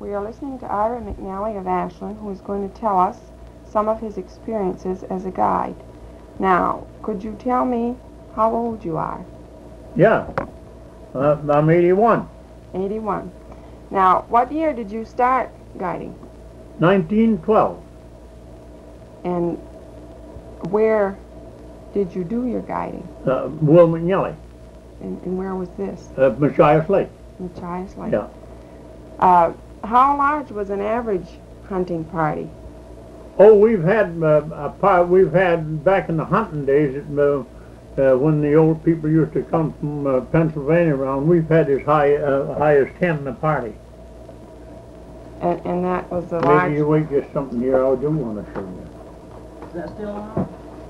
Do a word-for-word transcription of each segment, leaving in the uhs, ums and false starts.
We are listening to Ira McNally of Ashland, who is going to tell us some of his experiences as a guide. Now, could you tell me how old you are? Yeah, uh, I'm eighty-one. eighty-one. Now, what year did you start guiding? nineteen twelve. And where did you do your guiding? Uh, Will McNally, And, and where was this? uh, Machias Lake. Machias Lake. Yeah. Uh, how large was an average hunting party? Oh, we've had uh, a part. We've had back in the hunting days, it, uh, uh, when the old people used to come from uh, Pennsylvania around. We've had as high uh, high as ten in a party. And, and that was the Maybe large... you wait just something here. I do want to show you. Is that still on?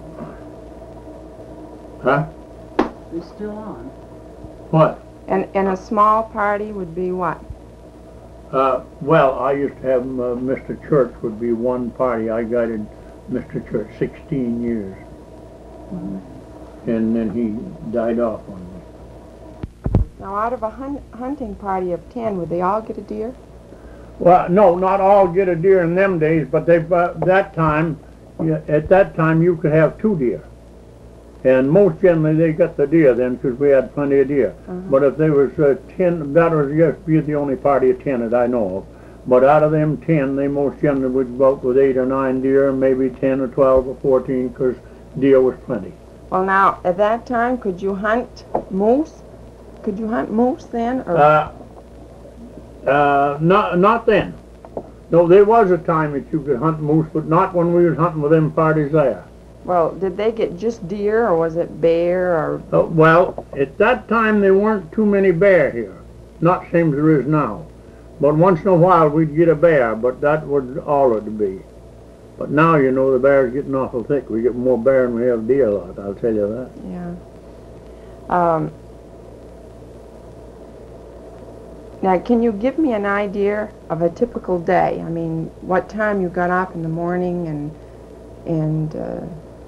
Huh? It's still on. What? And, and a small party would be what? Uh, well, I used to have uh, Mister Church would be one party. I guided Mister Church sixteen years. Mm-hmm. And then he died off on me. Now, out of a hun hunting party of ten, would they all get a deer? Well, no, not all get a deer in them days, but they, uh, that time, yeah, at that time you could have two deer. And most generally they got the deer then because we had plenty of deer. Uh-huh. But if there was uh, ten, that was just be the only party of ten that I know of. But out of them ten, they most generally would go out with eight or nine deer, maybe ten or twelve or fourteen, because deer was plenty. Well, now, at that time, could you hunt moose? Could you hunt moose then? Or? Uh, uh, not, not then. No, there was a time that you could hunt moose, but not when we was hunting with them parties there. Well, did they get just deer, or was it bear, or... Uh, well, at that time there weren't too many bear here. Not same as there is now. But once in a while we'd get a bear, but that was all it'd be. But now, you know, the bear's getting awful thick. We get more bear than we have deer lot, I'll tell you that. Yeah. Um, now, can you give me an idea of a typical day? I mean, what time you got up in the morning and... and uh,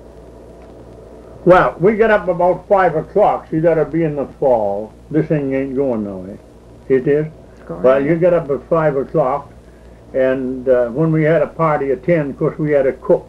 Well, we get up about five o'clock. See, that'll be in the fall. This thing ain't going no way. It is? Well, you get up at five o'clock, and uh, when we had a party at ten, of course, we had a cook.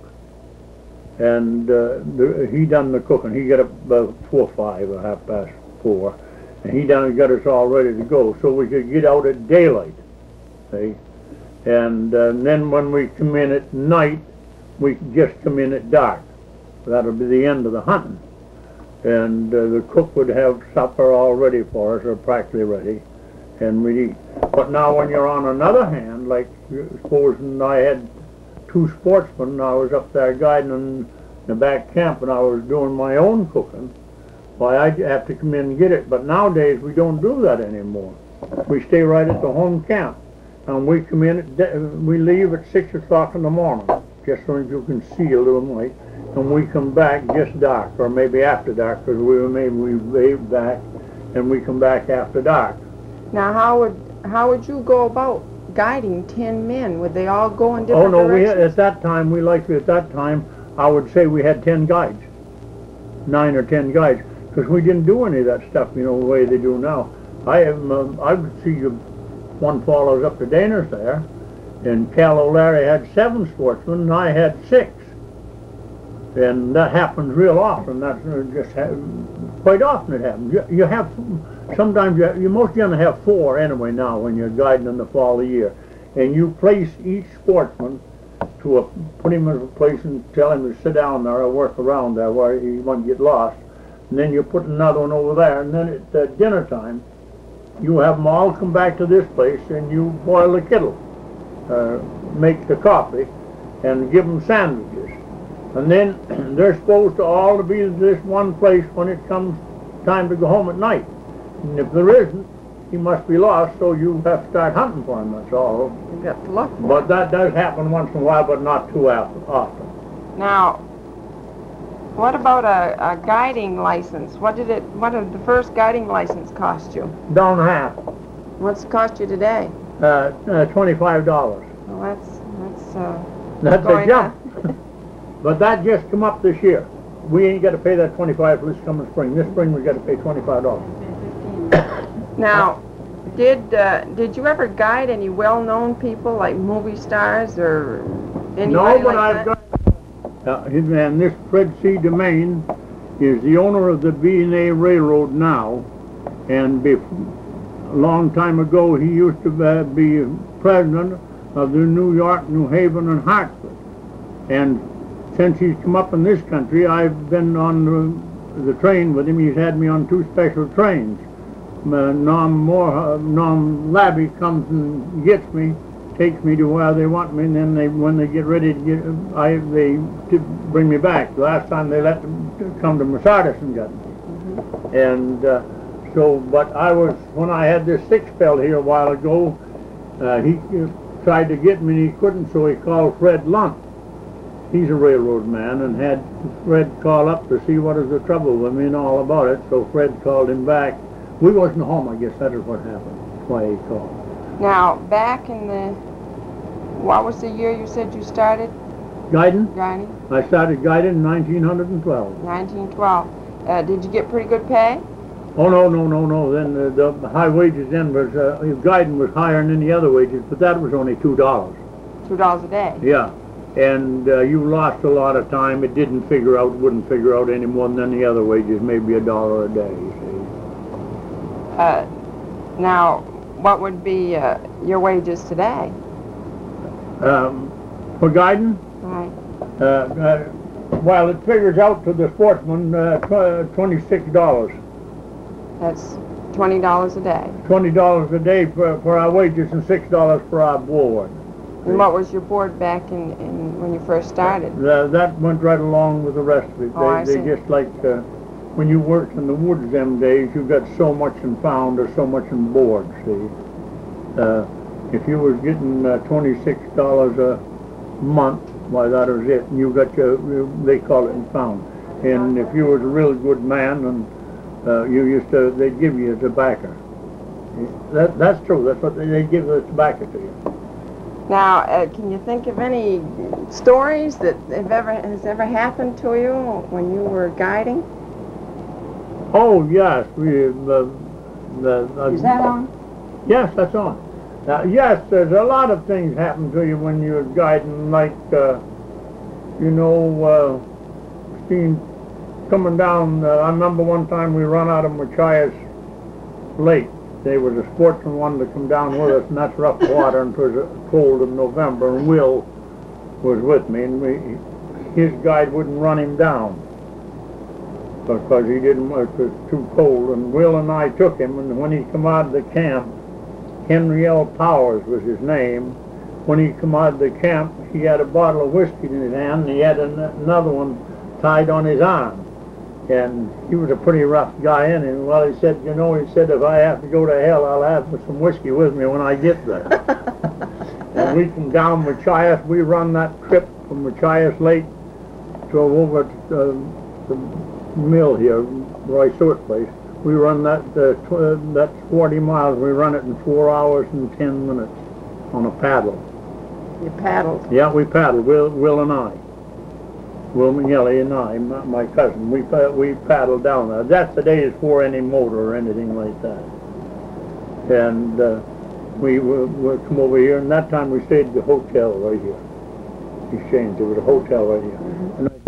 And uh, the, he done the cooking. He got up about four or five or half past four, and he done got us all ready to go so we could get out at daylight. See? And uh, then when we come in at night, we just come in at dark. That'll be the end of the hunting. And uh, the cook would have supper all ready for us, or practically ready, and we'd eat. But now when you're on another hand, like supposing I had two sportsmen, and I was up there guiding in the back camp and I was doing my own cooking, why, I'd have to come in and get it. But nowadays we don't do that anymore. We stay right at the home camp, and we come in, at we leave at six o'clock in the morning, just so you can see a little light. And we come back just dark, or maybe after dark, because we maybe we wave back, and we come back after dark. Now, how would how would you go about guiding ten men? Would they all go in different directions? Oh no, directions? we had, at that time we liked at that time I would say we had ten guides, nine or ten guides, because we didn't do any of that stuff, you know, the way they do now. I have um, I would see you one fall I was up to Dana's there, and Cal O'Leary had seven sportsmen, and I had six. And that happens real often. That's just ha quite often it happens. You, you have sometimes you, you most generally have four anyway now when you're guiding in the fall of the year, and you place each sportsman to a put him in a place and tell him to sit down there or work around there where he won't get lost, and then you put another one over there, and then at uh, dinner time you have them all come back to this place and you boil the kettle, uh, make the coffee, and give them sandwiches. And then they're supposed to all to be at this one place when it comes time to go home at night. And if there isn't, he must be lost, so you have to start hunting for him, that's all. You got to look. But that does happen once in a while, but not too often. Now, what about a, a guiding license? What did it? What did the first guiding license cost you? Dollar and a half. What's it cost you today? Uh, uh, twenty-five dollars. Well, that's that's uh. That's a jump. But that just come up this year. We ain't got to pay that twenty-five for this coming spring. This spring we got to pay twenty-five dollars. Now, Did uh, did you ever guide any well-known people like movie stars or anybody No, like but that? I've got, uh, his- and this Fred C. Domain is the owner of the B and A Railroad now, and bef a long time ago he used to uh, be president of the New York, New Haven, and Hartford. And since he's come up in this country, I've been on the, the train with him. He's had me on two special trains. Uh, Norm Moore, uh, Norm Labby comes and gets me, takes me to where they want me, and then they, when they get ready to get, I they to bring me back. The last time they let them come to Masardis and got me. Mm-hmm. And uh, so, but I was, when I had this sick spell here a while ago, uh, he uh, tried to get me and he couldn't, so he called Fred Lunt. He's a railroad man, and had Fred call up to see what is the trouble with me and all about it. So Fred called him back. We wasn't home, I guess that is what happened. That's why he called. Now, back in the, what was the year you said you started Guiding? guiding? I started guiding in nineteen twelve. nineteen twelve. Uh, did you get pretty good pay? Oh, no, no, no, no. Then the, the high wages then was, uh, guiding was higher than any other wages, but that was only two dollars. Two dollars a day. Yeah. And uh, you lost a lot of time. It didn't figure out, wouldn't figure out any more than any other wages, maybe a dollar a day, you see. Uh, now, what would be uh, your wages today? Um, for guiding? Right. Uh, uh, well, it figures out to the sportsman uh, tw twenty-six dollars. That's twenty dollars a day. twenty dollars a day for, for our wages and six dollars for our board. And what was your board back in, in when you first started? Uh, that went right along with the rest of it. Oh, I they, see. they just like, uh, when you worked in the woods them days, you got so much in pound or so much in board, see. Uh, if you was getting uh, twenty-six dollars a month, why that was it, and you got your, they call it in pound. And if you was a really good man, and uh, you used to, they'd give you tobacco. That, that's true, that's what they, they give the tobacco to you. Now, uh, can you think of any stories that have ever has ever happened to you when you were guiding? Oh, yes, we, uh, the, uh, Is that on? yes, that's on. Now, yes, there's a lot of things happen to you when you're guiding, like, uh, you know, uh, seen coming down, uh, I remember one time we run out of Machias Lake. There was a sportsman wanted to come down with us, and that's rough water, and it was uh, cold in November, and Will was with me, and we, his guide wouldn't run him down because he didn't, it was too cold, and Will and I took him, and when he come out of the camp, Henry L. Powers was his name. When he come out of the camp, he had a bottle of whiskey in his hand, and he had an another one tied on his arm. And he was a pretty rough guy in it. Well, he said, you know, he said, if I have to go to hell, I'll have some whiskey with me when I get there. And we come down Machias, we run that trip from Machias Lake, drove over to uh, the mill here, Roy Stewart's place. We run that, uh, tw uh, that's forty miles, we run it in four hours and ten minutes on a paddle. You paddled. Yeah, we paddled, Will, Will and I. Will McGilly and I, my, my cousin, we we paddled down there. That's the days before any motor or anything like that. And uh, we would come over here, and that time we stayed at the hotel right here. He changed, there was a hotel right here. Mm-hmm. And I